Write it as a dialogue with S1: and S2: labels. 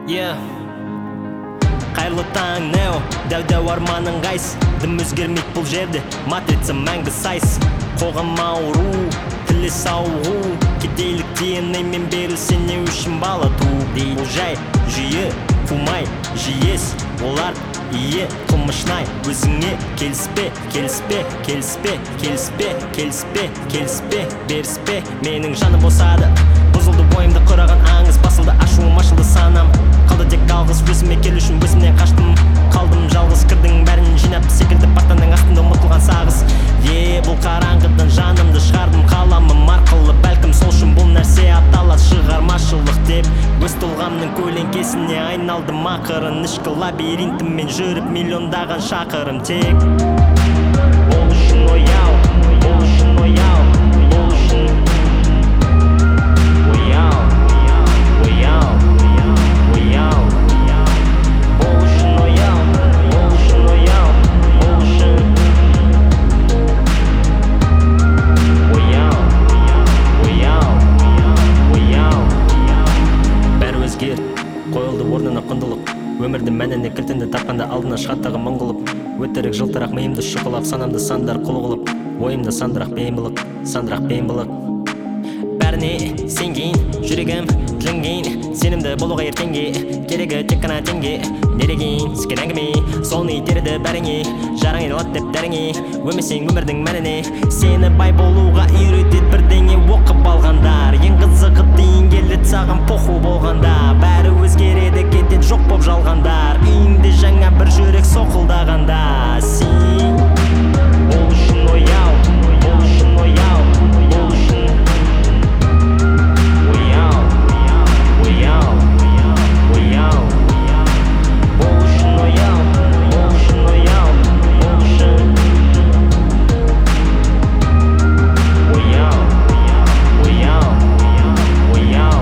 S1: Yeah. Қайырлы таң, Нео, дәу арманың қайсы? Дым өзгермейді бұл жерде, матрица мәңгі сайыс. Қоғам ауру, тілес ауғу, кедейлік DNA мен берілсе не үшін бала туу дейді. Бұл жай, жүйе, қумай, жиес, олар ие қылмышнай. Өзіңе келіспе, келіспе, келіспе, келіспе, келіспе, келіспе, беріспе. Менің жаным босады, бұзылды бойымды құраған аңыз, басылды ашуым, ашылды санам. Қалды тек алғыс, өзіме келу үшін өзімнен қаштым. Қалдым жалғыз, кірдің бәрін жинап, секілді партаның астында ұмытылған сағыз. Бұл қараңғыдан жанымды шығардым, қаламым арқылы. Бәлкім сол үшін бұл нәрсе аталады шығармашылық деп. Өз тұлғамның көлеңкесіне айналдым ақырын. Ішкі лабиринтіммен жүріп миллиондаған шақырым тек. Ол үшін ояу, ол үшін ояу, ол үшін ояу, ояу, ояу. Ол үшін ояу, ол үшін ояу, ол үшін ояу, ояу, ояу. Бәрі өзгерді, қойылды орнына құндылық. Өмірді мәніне кілтінді тапқанда алдына шығаттағы мың құлып. Өтірік жылтырақ миымды шұқылап, санамды сандар құлы қылып. Ойымда сандырақ беймбылық, сандырақ беймбылық. Бәріне сенген, жүрегім тілінген. Сенімді болуға ертеңге, керегі тек қана теңге. Нереген, сізген әңгіме, сол не тереді бәріңе. Жарың айналады деп дәріңе, өмесең өмірдің мәніне. Сені бай болуға үйретеді бірдеңе оқып алғандар. Ең қызығы дейін келеді саған поху болғанда. Бәрі өзгереді, кетеді жоқ боп жалғандар. Үйіңде жаңа бір жүрек соқылдағанда. Сен ол үшін ояу, ол үшін ояу, ол үшін ояу, ояу, ояу. Ол үшін ояу, ол үшін ояу, ол үшін ояу, ояу, ояу.